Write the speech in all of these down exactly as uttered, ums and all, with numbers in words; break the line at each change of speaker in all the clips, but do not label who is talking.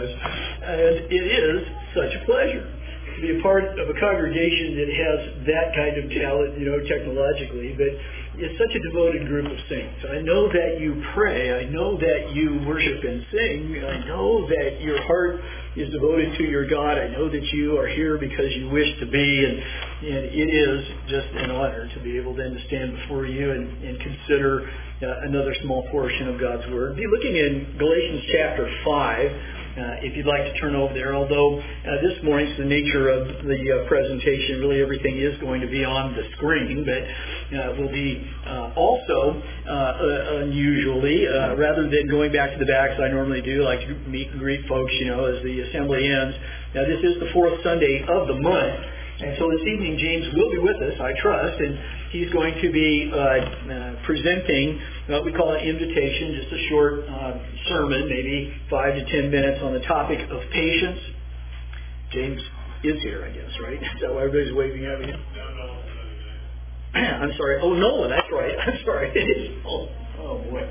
us. And it is such a pleasure to be a part of a congregation that has that kind of talent, you know, technologically, but it's such a devoted group of saints. I know that you pray. I know that you worship and sing. I know that your heart is devoted to your God. I know that you are here because you wish to be, and, and it is just an honor to be able then to stand before you and, and consider uh, another small portion of God's Word. Be looking in Galatians chapter five. Uh, if you'd like to turn over there, although uh, this morning's the nature of the uh, presentation, really everything is going to be on the screen, but uh, will be uh, also uh, uh, unusually, uh, rather than going back to the back as I normally do, like to meet and greet folks, you know, as the assembly ends. Now this is the fourth Sunday of the month, and so this evening James will be with us, I trust, and he's going to be uh, uh, presenting what we call an invitation, just a short uh, sermon, maybe five to ten minutes on the topic of patience. James is here, I guess, right? Is that why everybody's waving at me? I'm sorry. Oh, Nolan, that's right. I'm sorry. It is. Oh, oh boy.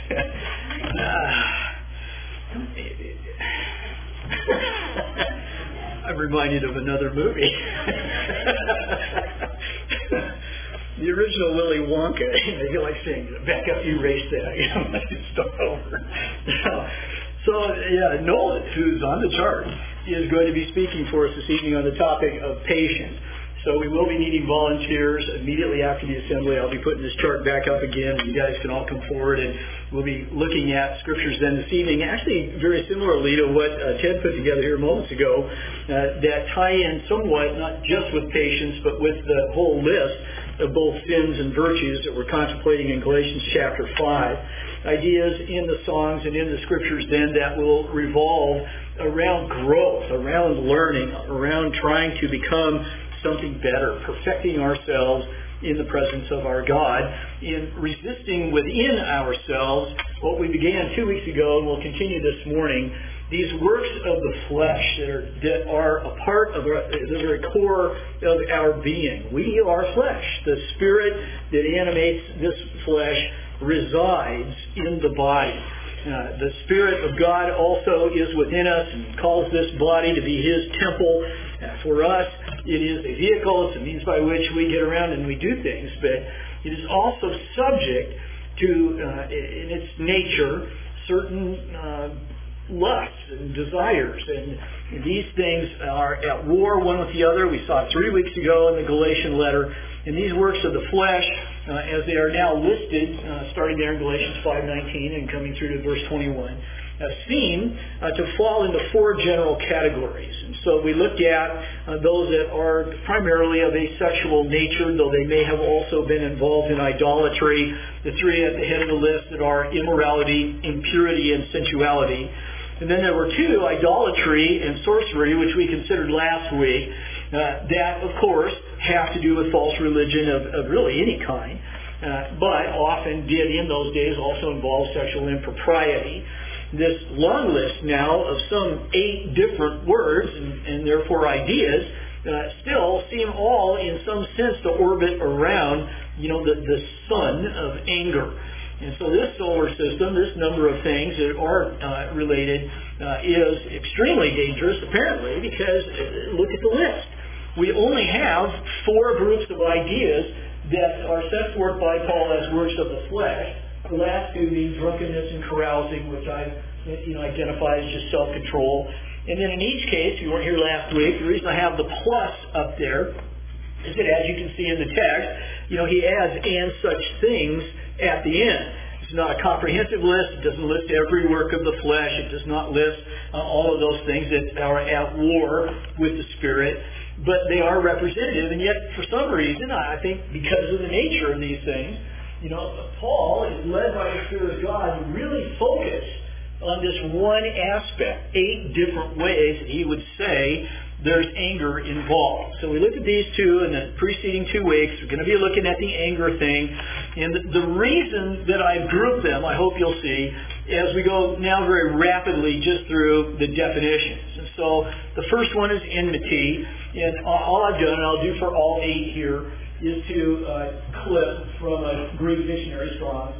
I'm reminded of another movie. The original Willy Wonka. I feel like saying, back up, you erase that. You know, let's start over. So, yeah, Nolan, who's on the chart, is going to be speaking for us this evening on the topic of patience. So we will be needing volunteers immediately after the assembly. I'll be putting this chart back up again. You guys can all come forward, and we'll be looking at scriptures then this evening, actually very similarly to what uh, Ted put together here moments ago, uh, that tie in somewhat, not just with patience, but with the whole list of both sins and virtues that we're contemplating in Galatians chapter five. Ideas in the songs and in the scriptures then that will revolve around growth, around learning, around trying to become something better, perfecting ourselves in the presence of our God, in resisting within ourselves what we began two weeks ago and will continue this morning, these works of the flesh that are, that are a part of our, the very core of our being. We are flesh. The spirit that animates this flesh resides in the body. Uh, the Spirit of God also is within us and calls this body to be His temple. Uh, for us, it is a vehicle. It's a means by which we get around and we do things, but it is also subject to, uh, in its nature, certain uh, lusts and desires. And these things are at war one with the other. We saw it three weeks ago in the Galatian letter. And these works of the flesh, uh, as they are now listed, uh, starting there in Galatians five nineteen and coming through to verse twenty-one, uh, seem uh, to fall into four general categories. And so we looked at uh, those that are primarily of a sexual nature, though they may have also been involved in idolatry. The three at the head of the list that are immorality, impurity, and sensuality. And then there were two, idolatry and sorcery, which we considered last week, uh, that, of course, have to do with false religion of, of really any kind, uh, but often did in those days also involve sexual impropriety. This long list now of some eight different words and, and therefore ideas uh, still seem all in some sense to orbit around, you know, the, the sun of anger. And so this solar system, this number of things that are uh, related, uh, is extremely dangerous, apparently, because uh, look at the list. We only have four groups of ideas that are set forth by Paul as works of the flesh. The last two being drunkenness and carousing, which I you know, identify as just self-control. And then in each case, you weren't here last week, the reason I have the plus up there is that, as you can see in the text, you know, he adds "and such things" at the end. It's not a comprehensive list. It doesn't list every work of the flesh. It does not list uh, all of those things that are at war with the Spirit. But they are representative, and yet for some reason, I think because of the nature of these things, you know, Paul is led by the Spirit of God to really focus on this one aspect, eight different ways that he would say there's anger involved. So we looked at these two in the preceding two weeks. We're going to be looking at the anger thing. And the, the reason that I've grouped them, I hope you'll see, as we go now very rapidly just through the definitions. And so the first one is enmity. And all I've done, and I'll do for all eight here, is to uh, clip from a Greek dictionary, Strong's,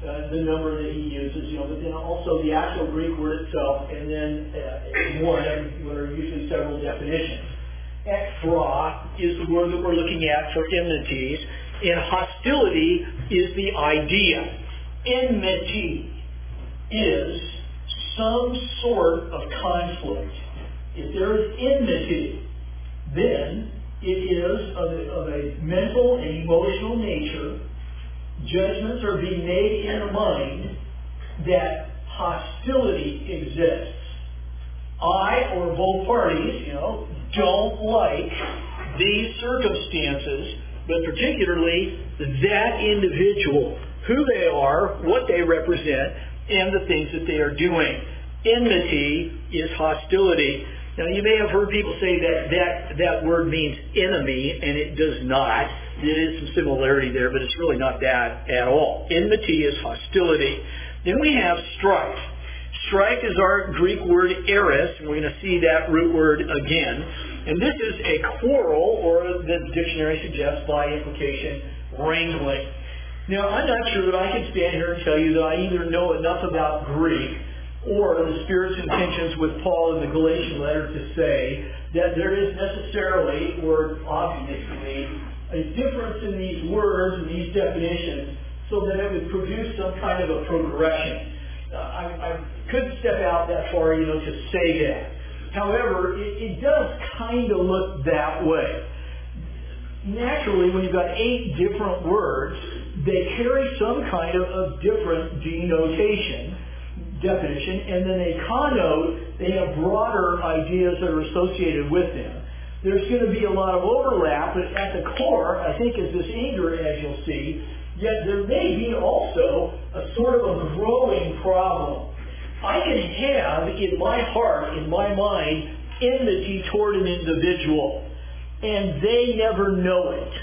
uh, the number that he uses, you know, but then also the actual Greek word itself, and then uh, one, what are usually several definitions. Ekphra is the word that we're looking at for enmities, and hostility is the idea. Enmity is some sort of conflict. If there is enmity, then it is of a, of a mental and emotional nature. Judgments are being made in the mind that hostility exists. I, or both parties, you know, don't like these circumstances, but particularly that individual, who they are, what they represent, and the things that they are doing. Enmity is hostility. Now, you may have heard people say that that, that word means enemy, and it does not. There is some similarity there, but it's really not that at all. Enmity is hostility. Then we have strife. Strife is our Greek word eris, and we're going to see that root word again. And this is a quarrel, or the dictionary suggests by implication, wrangling. Now, I'm not sure that I can stand here and tell you that I either know enough about Greek or the Spirit's intentions with Paul in the Galatian letter to say that there is necessarily, or obviously, a difference in these words and these definitions so that it would produce some kind of a progression. Uh, I, I couldn't step out that far, you know, to say that. However, it, it does kind of look that way. Naturally, when you've got eight different words, they carry some kind of, of different denotation, definition, and then they connote, they have broader ideas that are associated with them. There's going to be a lot of overlap, but at the core, I think, is this anger, as you'll see, yet there may be also a sort of a growing problem. I can have in my heart, in my mind, enmity toward an individual, and they never know it.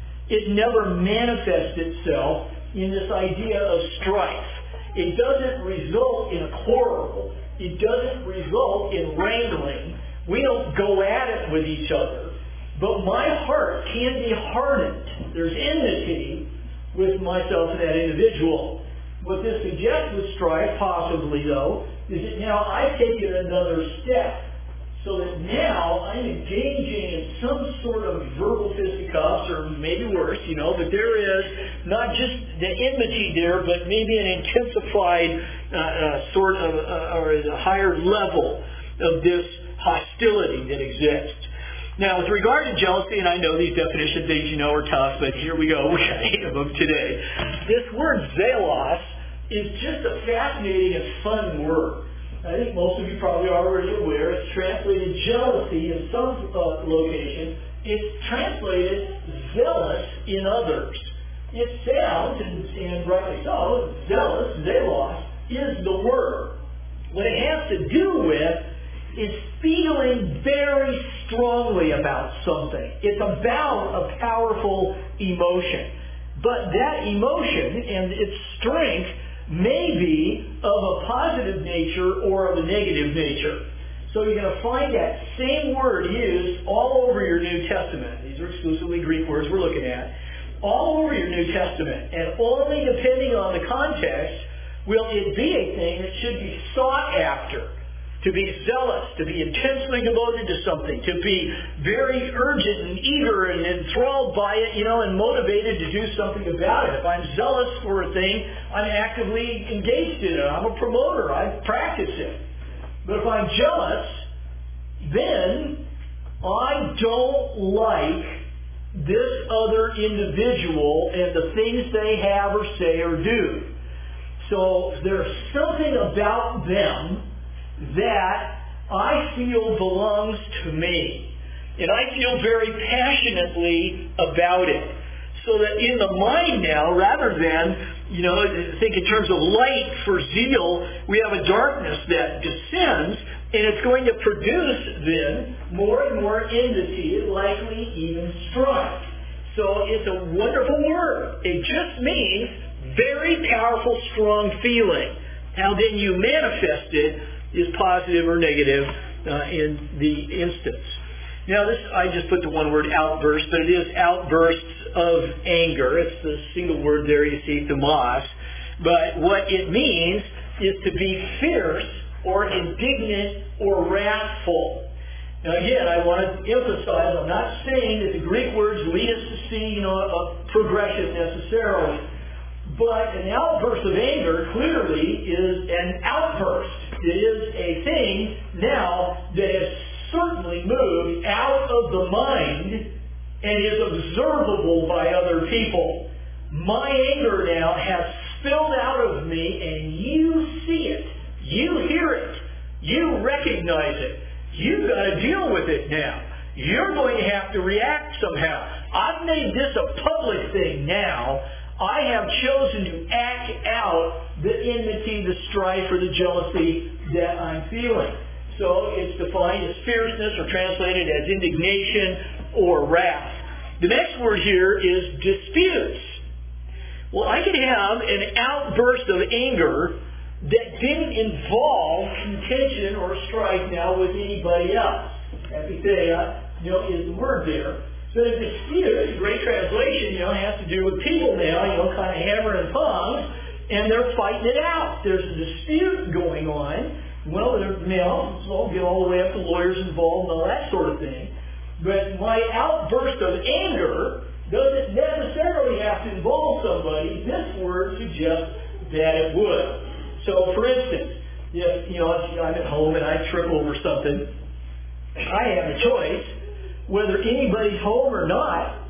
It never manifests itself in this idea of strife. It doesn't result in a quarrel. It doesn't result in wrangling. We don't go at it with each other. But my heart can be hardened. There's enmity with myself and that individual. What this suggests with strife, possibly though, is that now I take it another step. So that now I'm engaging in some sort of verbal fisticuffs, or maybe worse, you know, but there is not just the enmity there, but maybe an intensified uh, uh, sort of, uh, or a higher level of this hostility that exists. Now, with regard to jealousy, and I know these definition things, you know, are tough, but here we go. We got eight of them today. This word zelos is just a fascinating and fun word. I think most of you probably are already aware. It's translated jealousy in some uh, locations. It's translated zealous in others. It sounds, and, and rightly so, zealous, zelos, is the word. What it has to do with is feeling very strongly about something. It's about a powerful emotion. But that emotion and its strength may be of a positive nature or of a negative nature. So you're going to find that same word used all over your New Testament. These are exclusively Greek words we're looking at. All over your New Testament. And only depending on the context will it be a thing that should be sought after. To be zealous, to be intensely devoted to something, to be very urgent and eager and enthralled by it, you know, and motivated to do something about it. If I'm zealous for a thing, I'm actively engaged in it. I'm a promoter. I practice it. But if I'm jealous, then I don't like this other individual and the things they have or say or do. So there's something about them that I feel belongs to me. And I feel very passionately about it. So that in the mind now, rather than, you know, think in terms of light for zeal, we have a darkness that descends, and it's going to produce then more and more enmity, likely even strife. So it's a wonderful word. It just means very powerful, strong feeling. How then you manifest it is positive or negative uh, in the instance. Now this, I just put the one word outburst, but it is outbursts of anger. It's the single word there you see, thumas. But what it means is to be fierce or indignant or wrathful. Now again, I want to emphasize, I'm not saying that the Greek words lead us to see, you know, a progression necessarily. But an outburst of anger clearly is an outburst. It is a thing now that has certainly moved out of the mind and is observable by other people. My anger now has spilled out of me, and you see it. You hear it. You recognize it. You've got to deal with it now. You're going to have to react somehow. I've made this a public thing now. I have chosen to act out the enmity, the strife, or the jealousy that I'm feeling. So it's defined as fierceness, or translated as indignation or wrath. The next word here is disputes. Well, I could have an outburst of anger that didn't involve contention or strife now with anybody else. Epithea, you know, is the word there. So the dispute, a great translation, you know, has to do with people now, you know, kind of hammering tongues, and they're fighting it out. There's a dispute going on. Well, they're, you know, so get all the way up to lawyers involved and all that sort of thing. But my outburst of anger doesn't necessarily have to involve somebody. This word suggests that it would. So, for instance, if, you know, I'm at home and I trip over something, I have a choice, whether anybody's home or not,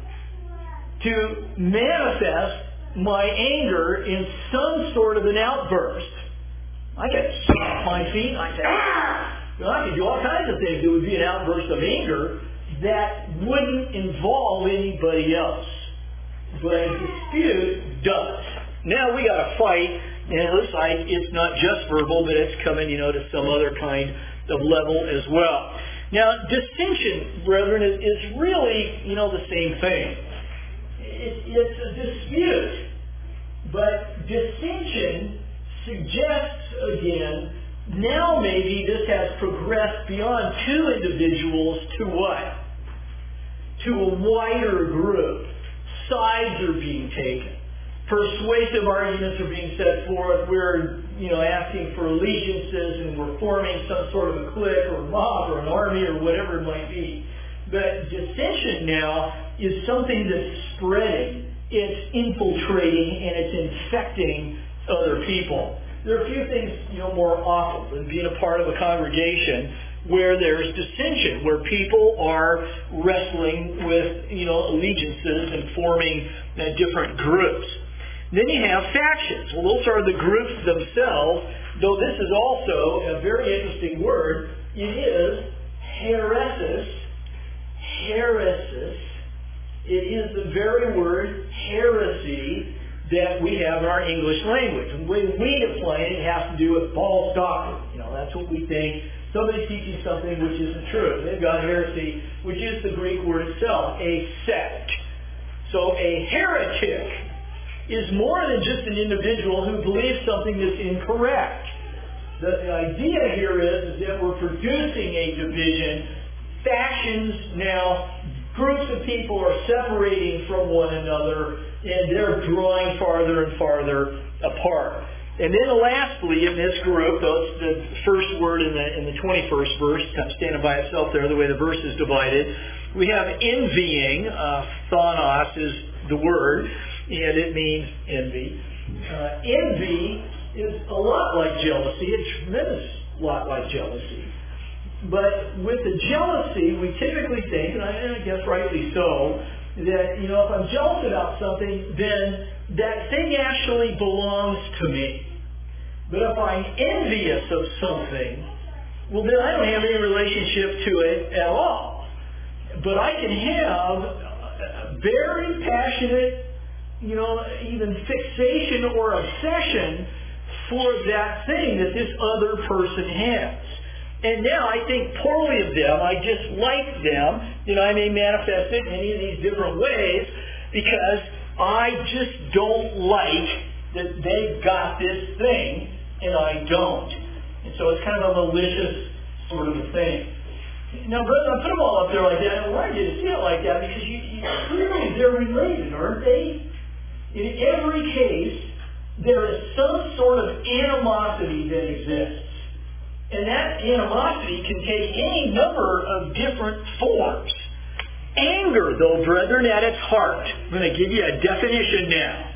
to manifest my anger in some sort of an outburst. I can stomp my feet, I say, ah! Well, I can do all kinds of things that would be an outburst of anger that wouldn't involve anybody else. But a dispute does. Now we got a fight, and it looks like it's not just verbal, but it's coming, you know, to some other kind of level as well. Now, dissension, brethren, is, is really, you know, the same thing. It, it's a dispute. But dissension suggests, again, now maybe this has progressed beyond two individuals to what? To a wider group. Sides are being taken. Persuasive arguments are being set forth. We're, you know, asking for allegiances, and we're forming some sort of a clique or a mob or an army or whatever it might be. But dissension now is something that's spreading. It's infiltrating and it's infecting other people. There are a few things, you know, more awful than being a part of a congregation where there's dissension, where people are wrestling with, you know, allegiances and forming uh, different groups. Then you have factions. Well, those are the groups themselves, though this is also a very interesting word. It is heresis. Heresis. It is the very word heresy that we have in our English language. And the way we define it, it has to do with false doctrine. You know, that's what we think. Somebody's teaching something which isn't true. They've got heresy, which is the Greek word itself, a sect. So a heretic is more than just an individual who believes something that's incorrect. The, the idea here is, is that we're producing a division. Factions now, groups of people are separating from one another, and they're drawing farther and farther apart. And then lastly, in this group, though it's the first word in the in the twenty-first verse, kind of standing by itself there, the way the verse is divided, we have envying. Uh, Thanos is the word, and it means envy. Uh, envy is a lot like jealousy, a tremendous lot like jealousy. But with the jealousy, we typically think, and I, and I guess rightly so, that, you know, if I'm jealous about something, then that thing actually belongs to me. But if I'm envious of something, well, then I don't have any relationship to it at all. But I can have a very passionate, you know, even fixation or obsession for that thing that this other person has. And now I think poorly of them. I dislike them. You know, I may manifest it in any of these different ways because I just don't like that they've got this thing and I don't. And so it's kind of a malicious sort of a thing. Now, brother, I put them all up there like that. I wanted you to see it like that because you, you clearly they're related, aren't they? In every case, there is some sort of animosity that exists. And that animosity can take any number of different forms. Anger, though, brethren, at its heart. I'm going to give you a definition now.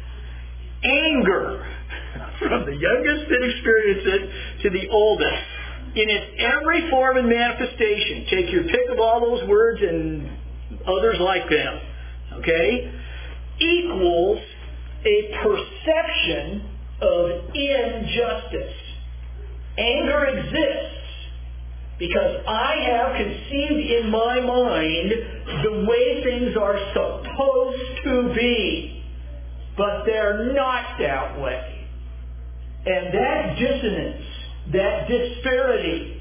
Anger, from the youngest that experience it to the oldest, in its every form and manifestation. Take your pick of all those words and others like them. Okay? Equals a perception of injustice. Anger exists because I have conceived in my mind the way things are supposed to be, but they're not that way. And that dissonance, that disparity,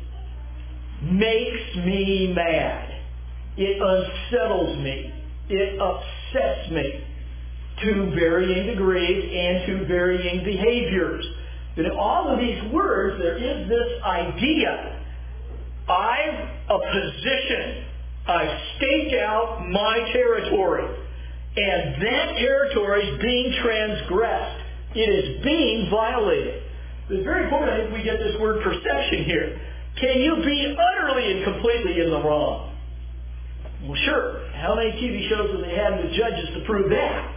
makes me mad. It unsettles me. It upsets me to varying degrees and to varying behaviors. But in all of these words, there is this idea. I've a position. I've staked out my territory. And that territory is being transgressed. It is being violated. It's very important, I think, we get this word perception here. Can you be utterly and completely in the wrong? Well, sure. How many T V shows have they had with judges to prove that?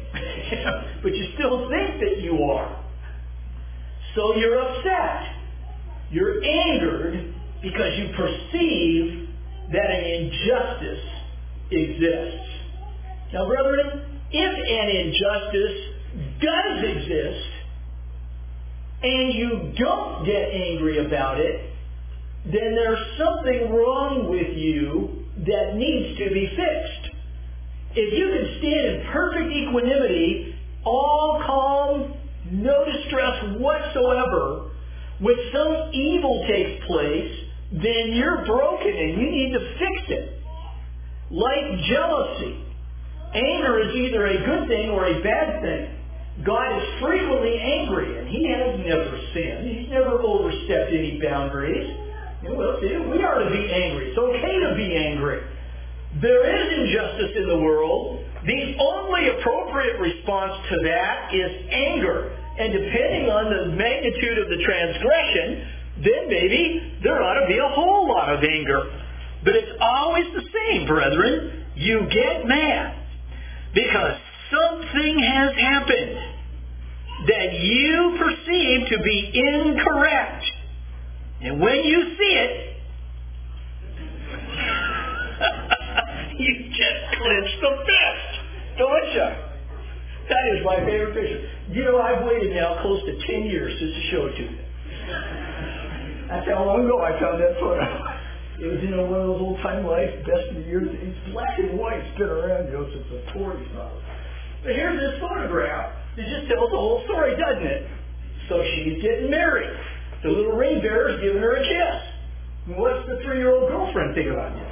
But you still think that you are. So you're upset. You're angered because you perceive that an injustice exists. Now, brethren, if an injustice does exist and you don't get angry about it, then there's something wrong with you that needs to be fixed. If you can stand in perfect equanimity, all calm, no distress whatsoever, when some evil takes place, then you're broken and you need to fix it. Like jealousy, anger is either a good thing or a bad thing. God is frequently angry, and He has never sinned. He's never overstepped any boundaries. Well, see, we are to be angry. It's okay to be angry. There is injustice in the world. The only appropriate response to that is anger. And depending on the magnitude of the transgression, then maybe there ought to be a whole lot of anger. But it's always the same, brethren. You get mad because something has happened that you perceive to be incorrect. And when you see it, you just clench the fist, don't you? That is my favorite picture. You know, I've waited now close to ten years just to show it to you. That's how long ago I found that photo. It was, you know, one of those old-time life, best of the years. It's black and white. It's been around, you know, since the forties. But here's this photograph. It just tells the whole story, doesn't it? So she's getting married. The little ring bearer's giving her a kiss. And what's the three-year-old girlfriend think about this?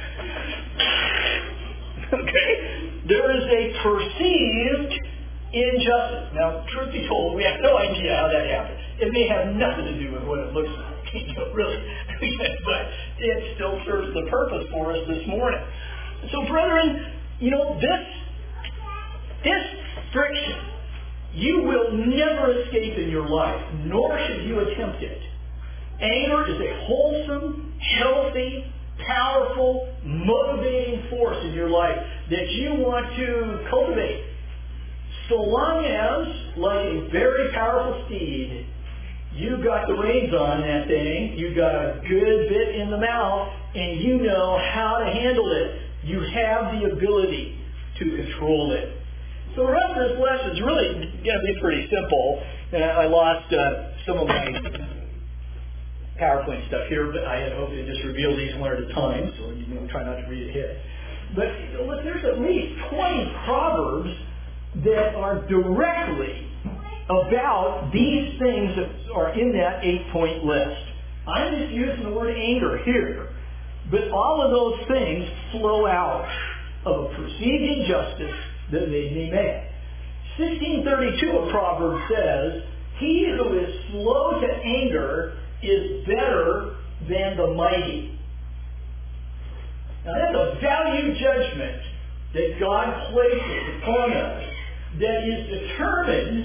Okay? There is a perceived injustice. Now, truth be told, we have no idea how that happened. It may have nothing to do with what it looks like, you know, really. But it still serves the purpose for us this morning. So, brethren, you know, this, this friction, you will never escape in your life, nor should you attempt it. Anger is a wholesome, healthy, powerful, motivating force in your life that you want to cultivate. So long as, like a very powerful steed, you got the reins on that thing, you got a good bit in the mouth, and you know how to handle it. You have the ability to control it. So the rest of this lesson is really going to be pretty simple. Uh, I lost uh, some of my PowerPoint stuff here, but I had hoped to just reveal these one at a time, so you know, try not to read ahead. But you know, there's at least twenty proverbs that are directly about these things that are in that eight-point list. I'm just using the word anger here, but all of those things flow out of a perceived injustice that made me mad. sixteen thirty-two of Proverbs says, "He who is slow to anger is better than the mighty." Now that's a value judgment that God places upon us that is determined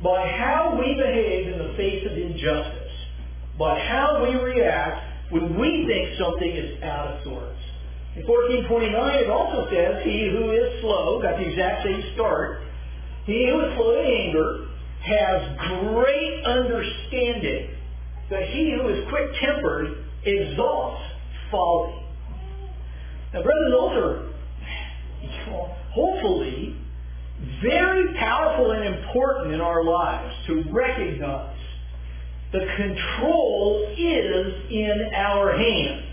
by how we behave in the face of injustice, by how we react when we think something is out of sorts. In fourteen twenty-nine, it also says, he who is slow, got the exact same start, he who is slow to anger has great understanding, but he who is quick-tempered exalts folly. Now, brothers, those are hopefully very powerful and important in our lives to recognize the control is in our hands.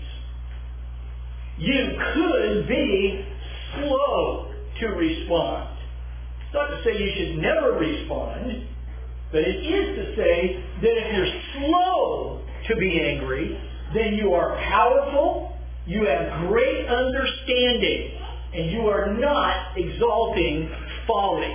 You could be slow to respond. It's not to say you should never respond, but it is to say that if you're slow to be angry, then you are powerful, you have great understanding, and you are not exalting folly.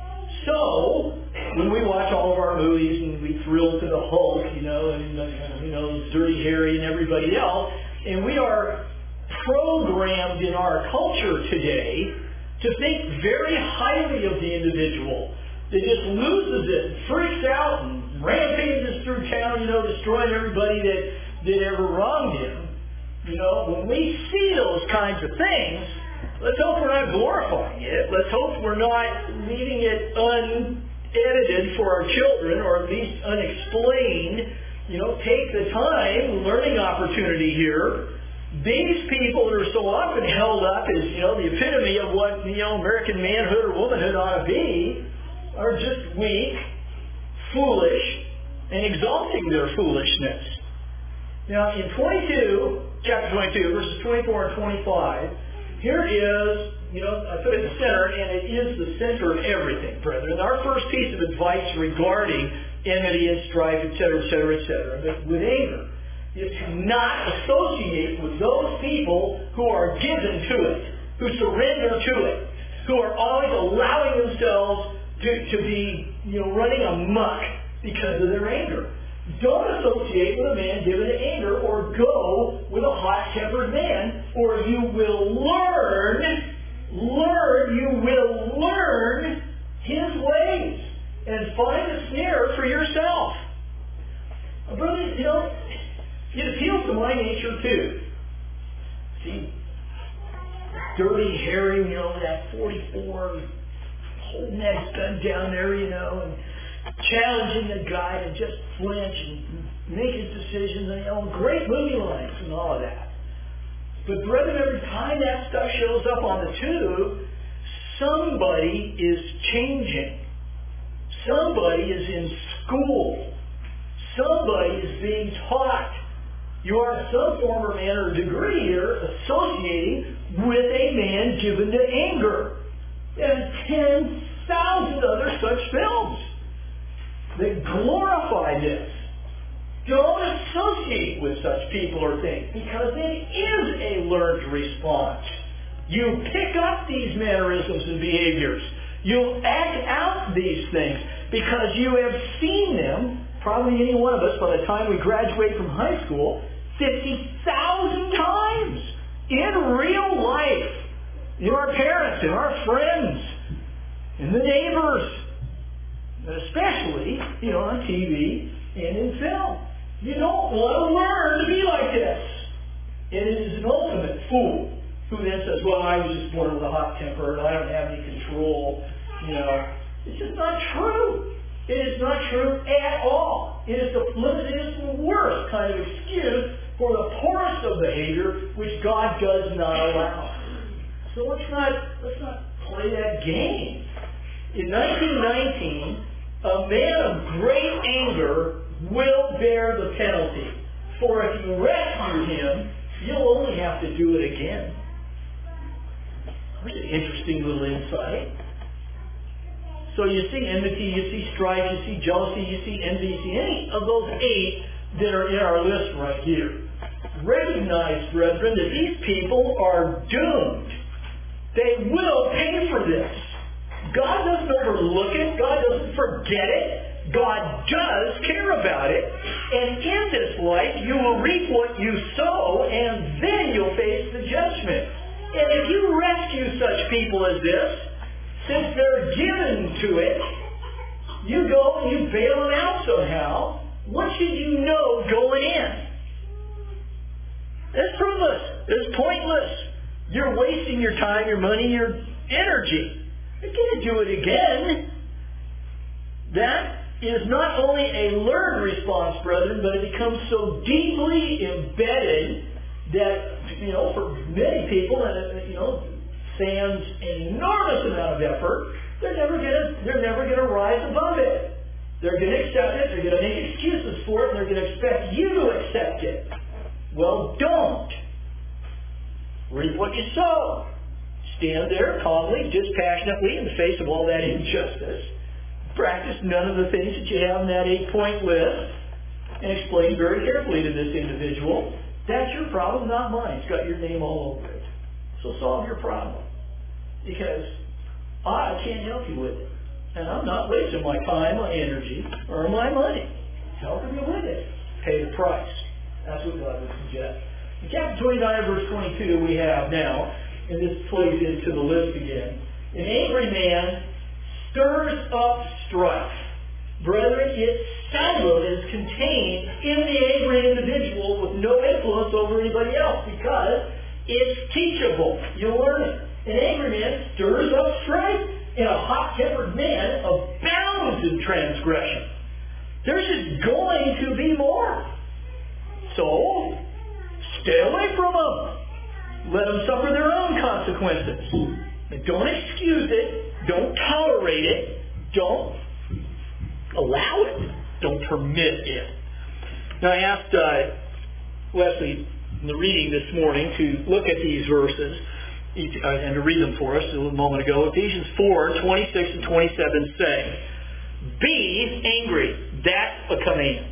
So, when we watch all of our movies and we thrill to the Hulk, you know, and uh, you know, Dirty Harry and everybody else, and we are programmed in our culture today to think very highly of the individual that just loses it, freaks out, and rampages through town, you know, destroying everybody that, that ever wronged him. You know, when we see those kinds of things, let's hope we're not glorifying it. Let's hope we're not leaving it unedited for our children, or at least unexplained. You know, take the time, learning opportunity here. These people that are so often held up as, you know, the epitome of what, you know, American manhood or womanhood ought to be, are just weak, foolish, and exalting their foolishness. Now, in twenty-two, chapter twenty-two, verses twenty-four and twenty-five, here is, you know, I put it in the center, and it is the center of everything, brethren. Our first piece of advice regarding enmity and strife, et cetera, et cetera, et cetera, but with anger, is to not associate with those people who are given to it, who surrender to it, who are always allowing themselves to, to be, you know, running amok because of their anger. Don't associate with a man given to anger, or go with a hot-tempered man, or you will learn, learn, you will learn his ways and find a snare for yourself. Brother, you know, it appeals to my nature too. See, Dirty Harry, you know, that forty-four, holding that gun down there, you know, and challenging the guy to just flinch and make his decisions, and, you know, great movie lines and all of that. But brethren, every time that stuff shows up on the tube, somebody is changing. Somebody is in school. Somebody is being taught. You are in some form or manner or degree here associating with a man given to anger. There's ten thousand other such films that glorify this. Don't associate with such people or things, because it is a learned response. You pick up these mannerisms and behaviors. You act out these things because you have seen them, probably any one of us by the time we graduate from high school, fifty thousand times in real life. In our parents, in our friends, in the neighbors, and especially, you know, on T V and in film. You don't want to learn to be like this. And it is an ultimate fool who then says, well, I was just born with a hot temper and I don't have any control. You know, it's just not true. It is not true at all. It is the, it is the worst kind of excuse for the poorest of behavior, which God does not allow. So let's not let's not play that game. In nineteen nineteen, a man of great anger will bear the penalty. For if you rescue him, you'll only have to do it again. That's an interesting little insight. So you see enmity, you see strife, you see jealousy, you see envy, you see any of those eight that are in our list right here. Recognize, brethren, that these people are doomed. They will pay for this. God doesn't overlook it. God doesn't forget it. God does care about it. And in this life, you will reap what you sow, and then you'll face the judgment. And if you rescue such people as this, since they're given to it, You go and you bail them out somehow. What should you know going in? It's fruitless. It's pointless. You're wasting your time, your money, your energy. You can't do it again. That is not only a learned response, brethren, but it becomes so deeply embedded that, you know, for many people, and you know, sans an enormous amount of effort, they're never gonna they're never gonna rise above it. They're gonna accept it, they're gonna make excuses for it, and they're gonna expect you to accept it. Well, don't. Reap what you sow. Stand there calmly, dispassionately in the face of all that injustice. Practice none of the things that you have in that eight-point list, and explain very carefully to this individual, that's your problem, not mine. It's got your name all over it. So solve your problem. Because I can't help you with it. And I'm not wasting my time, my energy, or my money. Helping you with it. Pay the price. That's what God would suggest. In chapter twenty-nine, verse twenty-two, we have now, and this plays into the list again, an angry man stirs up strife. Brethren, it seldom is contained in the angry individual with no influence over anybody else because it's teachable. You learn it. An angry man stirs up strife, and a hot-tempered man abounds in transgression. There's just going to be more. So, stay away from them. Let them suffer their own consequences. And don't excuse it. Don't tolerate it. Don't allow it. Don't permit it. Now, I asked uh, Leslie in the reading this morning to look at these verses each, uh, and to read them for us a little moment ago. Ephesians four, twenty-six and twenty-seven say, be angry. That's a command.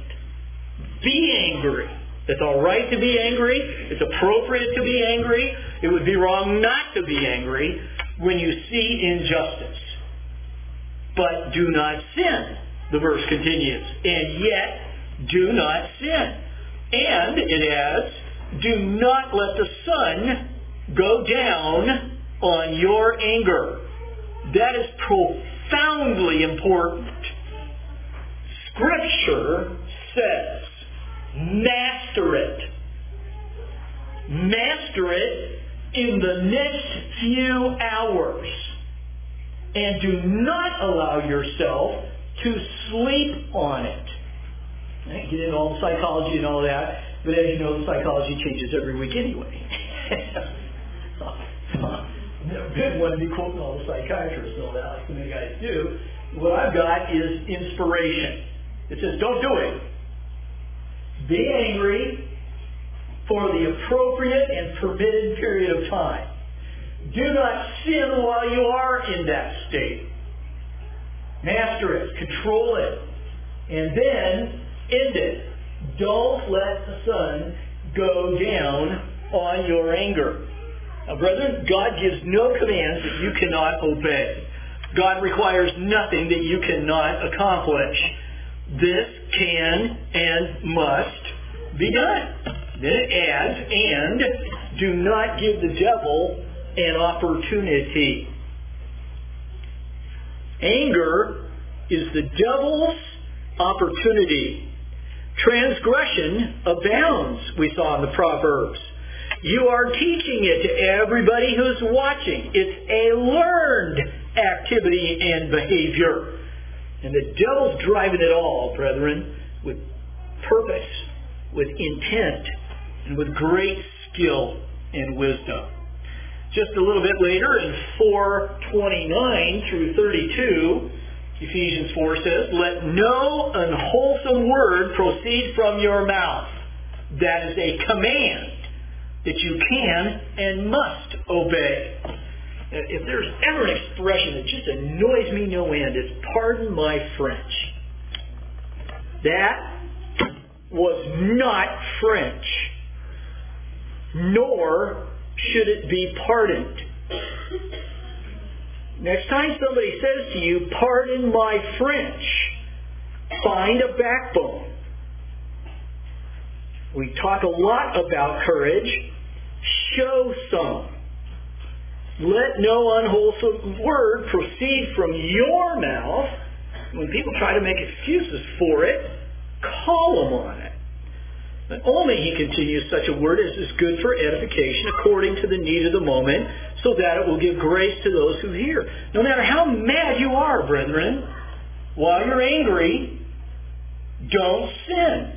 Be angry. It's all right to be angry. It's appropriate to be angry. It would be wrong not to be angry when you see injustice. But do not sin, the verse continues. And yet, do not sin. And it adds, do not let the sun go down on your anger. That is profoundly important. Scripture says, master it. Master it in the next few hours. And do not allow yourself to sleep on it. I get into all the psychology and all that, but as you know, the psychology changes every week anyway. I've never been one to be quoting all the psychiatrists and all that like some of you guys do. What I've got is inspiration. It says, don't do it. Be angry for the appropriate and permitted period of time. Do not sin while you are in that state. Master it. Control it. And then end it. Don't let the sun go down on your anger. Now, brethren, God gives no commands that you cannot obey. God requires nothing that you cannot accomplish. This can and must be done. Then it adds, and do not give the devil an opportunity. Anger is the devil's opportunity. Transgression abounds, we saw in the Proverbs. You are teaching it to everybody who's watching. It's a learned activity and behavior. And the devil's driving it all, brethren, with purpose, with intent, and with great skill and wisdom. Just a little bit later in four twenty-nine through thirty-two, Ephesians four says, let no unwholesome word proceed from your mouth. That is a command that you can and must obey. If there's ever an expression that just annoys me no end, it's pardon my French. That was not French. Nor should it be pardoned. Next time somebody says to you, pardon my French, find a backbone. We talk a lot about courage. Show some. Let no unwholesome word proceed from your mouth, when people try to make excuses for it, call them on it. But only, he continues, such a word as is good for edification according to the need of the moment, so that it will give grace to those who hear. No matter how mad you are, brethren, while you're angry, don't sin.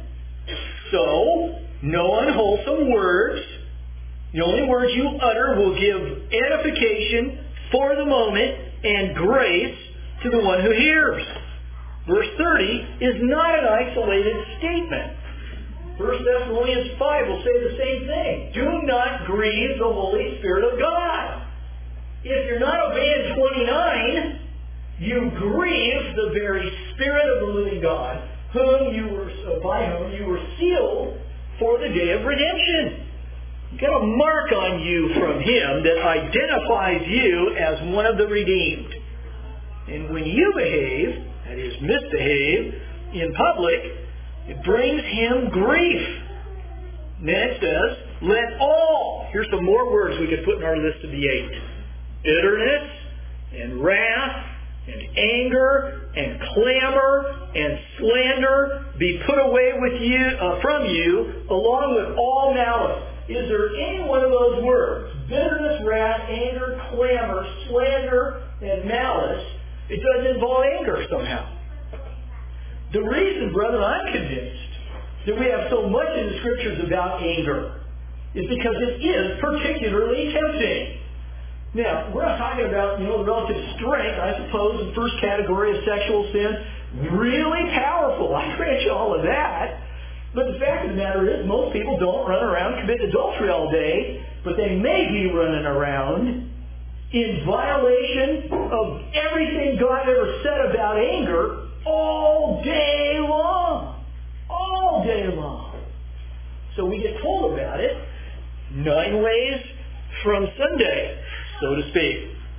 So, no unwholesome words. The only words you utter will give edification for the moment and grace to the one who hears. Verse thirty is not an isolated statement. First Thessalonians five will say the same thing. Do not grieve the Holy Spirit of God. If you're not obeying twenty-nine, you grieve the very Spirit of the living God, whom you were, by whom you were sealed for the day of redemption. You've got a mark on you from Him that identifies you as one of the redeemed. And when you behave, that is, misbehave, in public, it brings Him grief. And then it says, let all, here's some more words we could put in our list of the eight. Bitterness and wrath and anger and clamor and slander be put away with you uh, from you, along with all malice. Is there any one of those words, bitterness, wrath, anger, clamor, slander, and malice, it doesn't involve anger somehow? The reason, brethren, I'm convinced that we have so much in the Scriptures about anger is because it is particularly tempting. Now, we're not talking about, you know, the relative strength, I suppose, in the first category of sexual sin. Really powerful. I grant you all of that. But the fact of the matter is, most people don't run around committing adultery all day, but they may be running around in violation of everything God ever said about anger all day long. All day long. So we get told about it nine ways from Sunday, so to speak.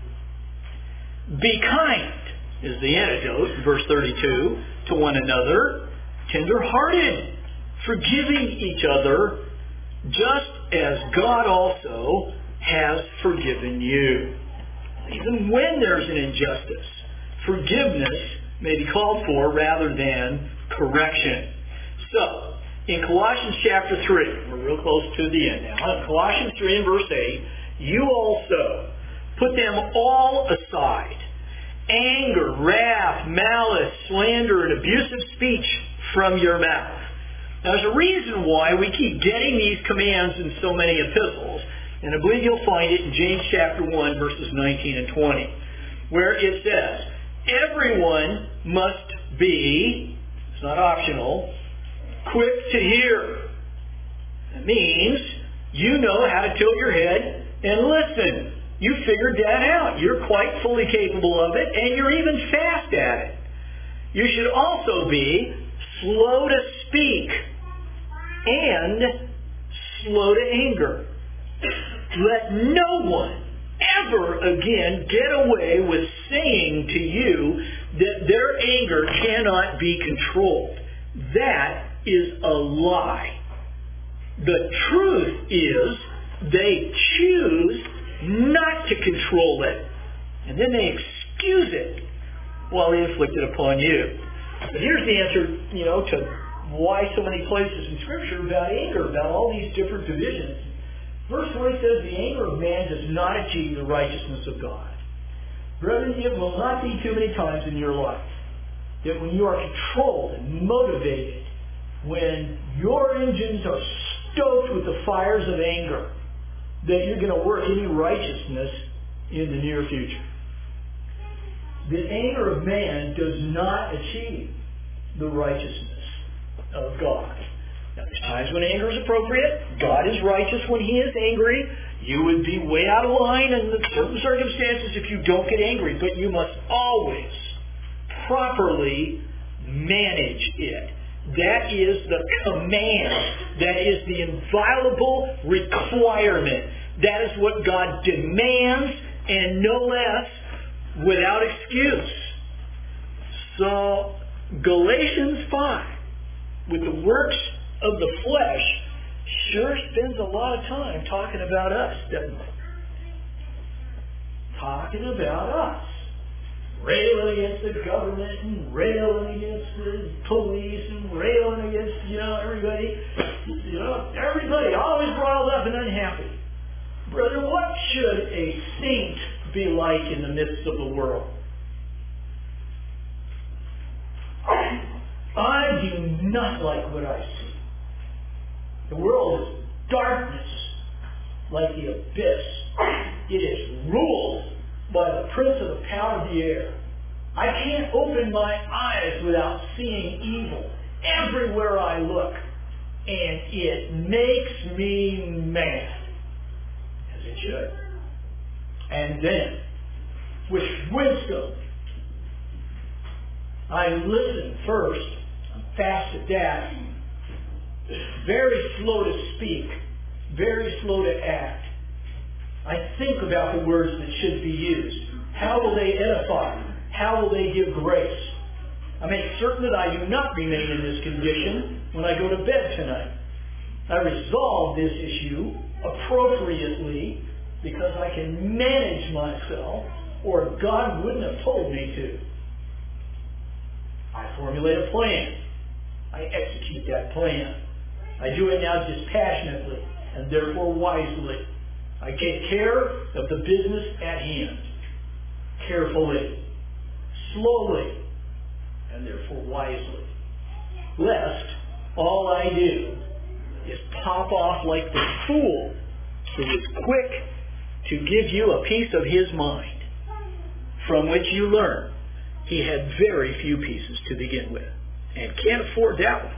Be kind is the antidote, verse thirty-two, to one another, tender-hearted, forgiving each other, just as God also has forgiven you. Even when there's an injustice, forgiveness may be called for rather than correction. So, in Colossians chapter three, we're real close to the end now. In Colossians three and verse eight, you also put them all aside. Anger, wrath, malice, slander, and abusive speech from your mouth. Now, there's a reason why we keep getting these commands in so many epistles, and I believe you'll find it in James chapter one, verses nineteen and twenty, where it says, everyone must be, it's not optional, quick to hear. That means you know how to tilt your head and listen. You figured that out. You're quite fully capable of it, and you're even fast at it. You should also be slow to speak and slow to anger. Let no one ever again get away with saying to you that their anger cannot be controlled. That is a lie. The truth is they choose not to control it, and then they excuse it while they inflict it upon you. But here's the answer, you know, to why so many places in Scripture about anger, about all these different divisions. Verse twenty says, the anger of man does not achieve the righteousness of God. Brethren, it will not be too many times in your life that when you are controlled and motivated, when your engines are stoked with the fires of anger, that you're going to work any righteousness in the near future. The anger of man does not achieve the righteousness of God. Now, there's times when anger is appropriate. God is righteous when He is angry. You would be way out of line in certain circumstances if you don't get angry, but you must always properly manage it. That is the command. That is the inviolable requirement. That is what God demands, and no less, without excuse. So, Galatians five, with the works of the flesh, sure spends a lot of time talking about us, doesn't it? Talking about us. railing against the government and railing against the police and railing against, you know, everybody. You know, everybody always riled up and unhappy. Brother, what should a saint be like in the midst of the world? I do not like what I see. The world is darkness like the abyss. It is ruled by the prince of the power of the air. I can't open my eyes without seeing evil everywhere I look. And it makes me mad. As it should. And then, with wisdom, I listen first. I'm fast at that. Very slow to speak. Very slow to act. I think about the words that should be used. How will they edify? How will they give grace? I make certain that I do not remain in this condition when I go to bed tonight. I resolve this issue appropriately because I can manage myself, or God wouldn't have told me to. I formulate a plan. I execute that plan. I do it now dispassionately and therefore wisely. I take care of the business at hand. Carefully, slowly, and therefore wisely. Lest all I do is pop off like the fool who is quick to give you a piece of his mind, from which you learn he had very few pieces to begin with, and can't afford that one.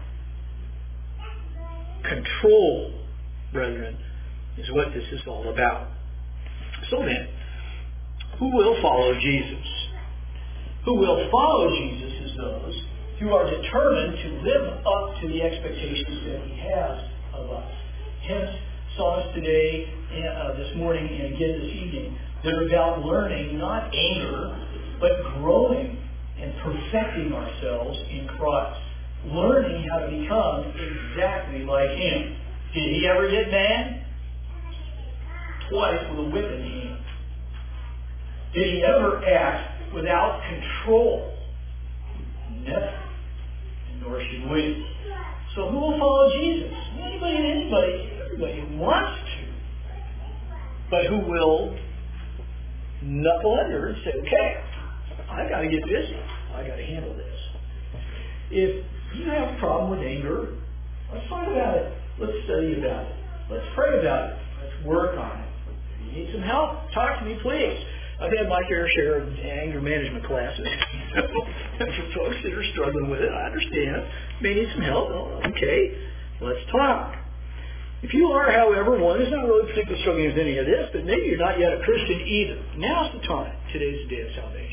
Control, brethren, is what this is all about. So then, who will follow Jesus? Who will follow Jesus is those who are determined to live up to the expectations that he has of us. Hence, songs today, uh, this morning, and again this evening, they're about learning not anger, but growing and perfecting ourselves in Christ. Learning how to become exactly like him. Did he ever get mad? Twice with a whip in hand. Did he ever act without control? Never. And nor should we. So who will follow Jesus? Anybody and anybody, everybody who wants to. But who will knuckle under and say, okay, I got to get busy. I got to handle this. If you have a problem with anger, let's talk about it. Let's study about it. Let's pray about it. Let's work on it. If you need some help, talk to me, please. I've had my fair share of anger management classes. For folks that are struggling with it, I understand. May need some help. Oh, okay, let's talk. If you are, however, one who's not really particularly struggling with any of this, but maybe you're not yet a Christian either, now's the time. Today's the day of salvation.